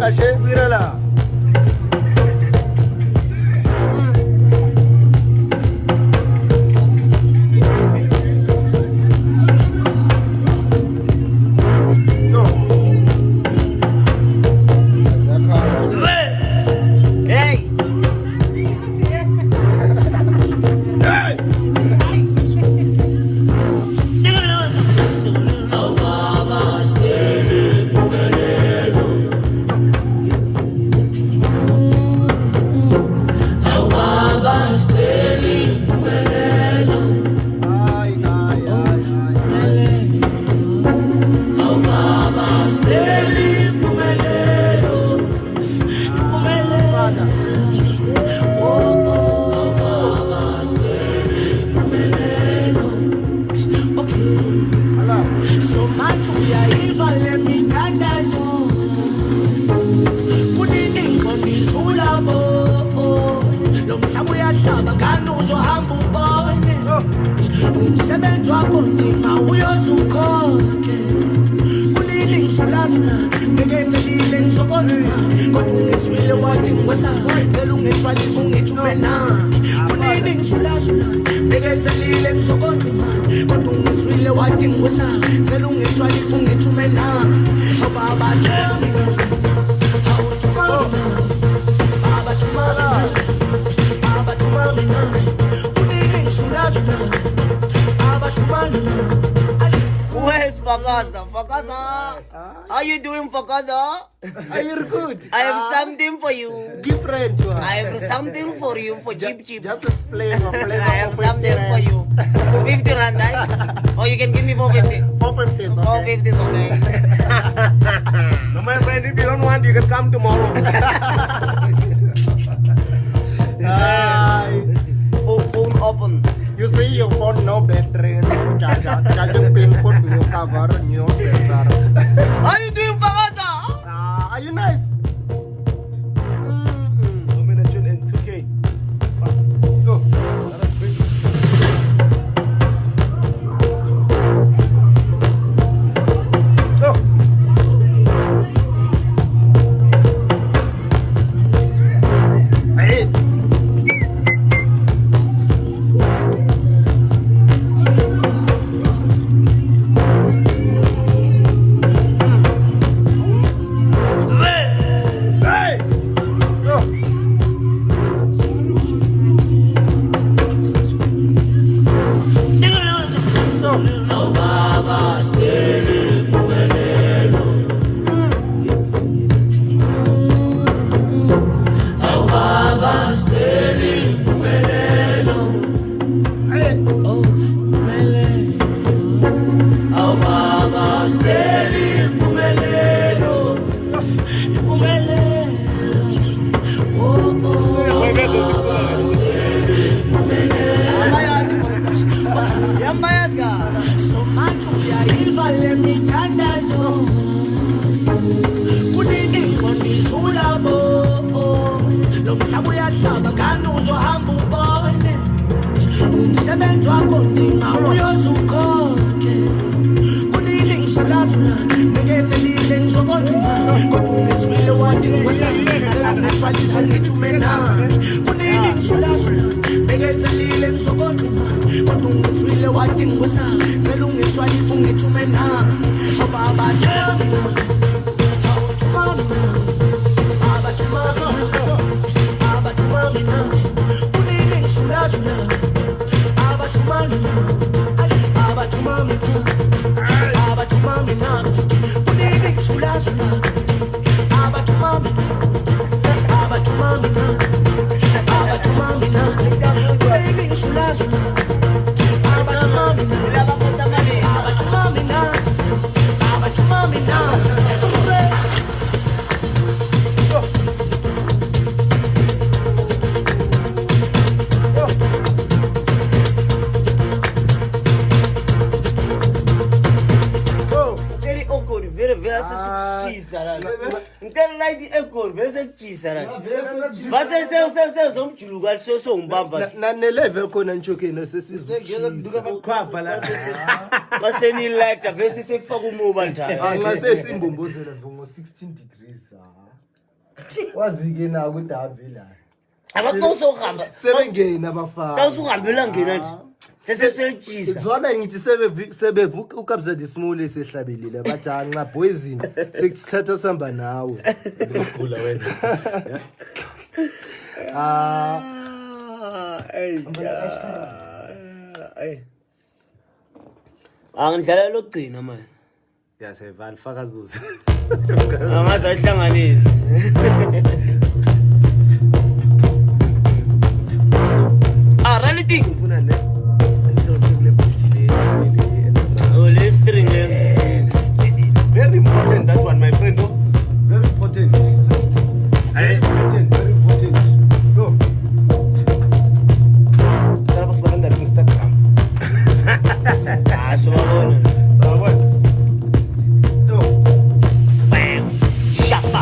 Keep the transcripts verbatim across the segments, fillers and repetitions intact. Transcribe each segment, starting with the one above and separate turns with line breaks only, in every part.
Ashe virala.
Where's Fakaza? Fakaza? How you doing, Fakaza?
Are you good?
I have something for you.
Different one.
I have something for you for cheap cheap.
Just a flavor, flavor.
I have something for you. For fifty rand, right? Or you can give me four fifty.
Four fifty is okay.
Four fifty is okay.
No, my friend, if you don't want, you can come tomorrow.
Hi.
Phone, phone open.
You see your phone no battery, no charger. Charging pin put new cover, new sensor.
How you doing, Fakaza?
Ah, are you nice?
Nomination in two K.
Go. Go. Hey. Na neleve kona nchokeni sesizukhiza
Khapha la.
Maseni light avese sefaka umuba njalo.
Angase simbombozela ngo sixteen degrees. wazike na ukuthi avila
abaqoso uhamba
sebengena abafana
tawusuhambela ngena nje sesesentshisa
izona ngithi sebe sebevuka ukabza disimule sehlabelile bathi anqa boyzini sekusithatha samba nawe
Ukhula wena.
ah
hey hey angidlala lokugcina manje
Yaseval faka zuzu.
amazi ayihlanganisa ah reality
Ufuna ne?
oh le string le
Very important that one my friend. Oh. Very important. Very important, very important. Go. Tara pas barang dari Instagram.
ah subabona
Sawan.
to
bam shapa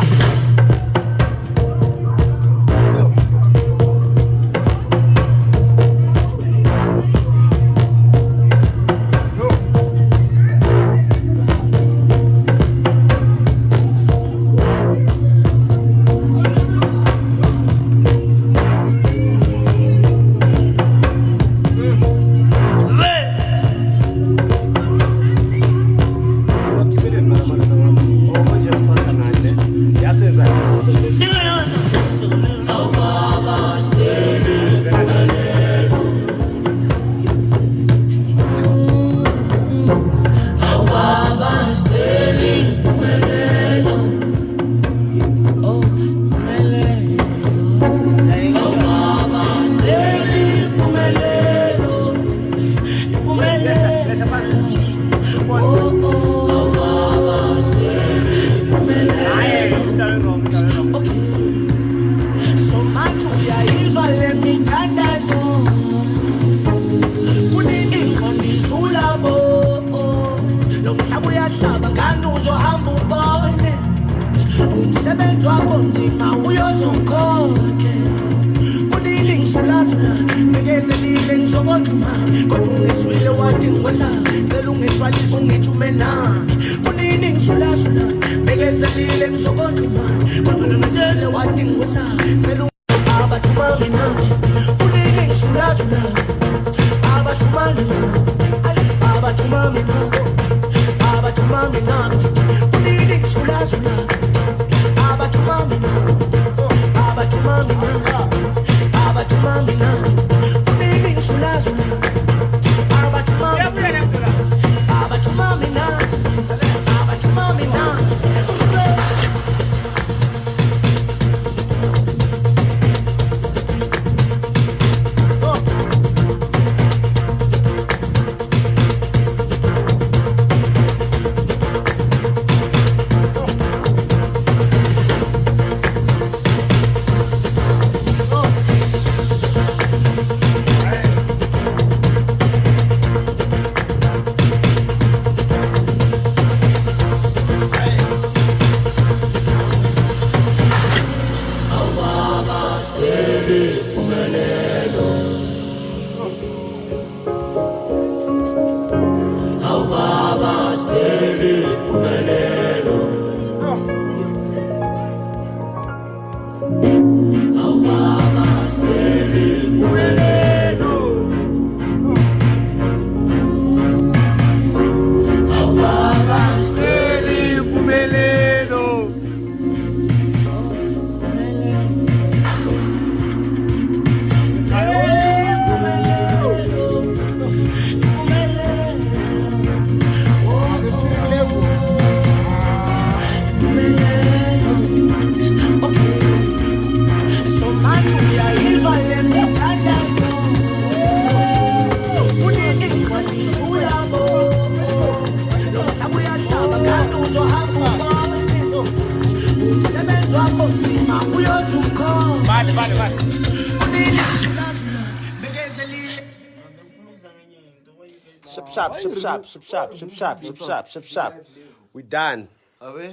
Ship shop, ship shop, ship shop, ship shop, ship shop, ship shop. We done.
awe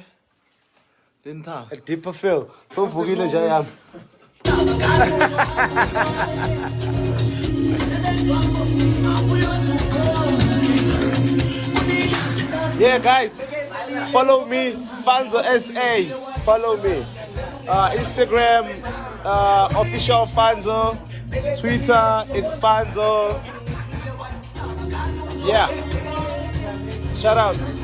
dentha
A deeper feel. So vukile nje yami. Yeah, guys, follow me, Fanzo S A. follow me. Uh, Instagram, uh, official Fanzo. Twitter, it's Fanzo. Yeah. Shout out.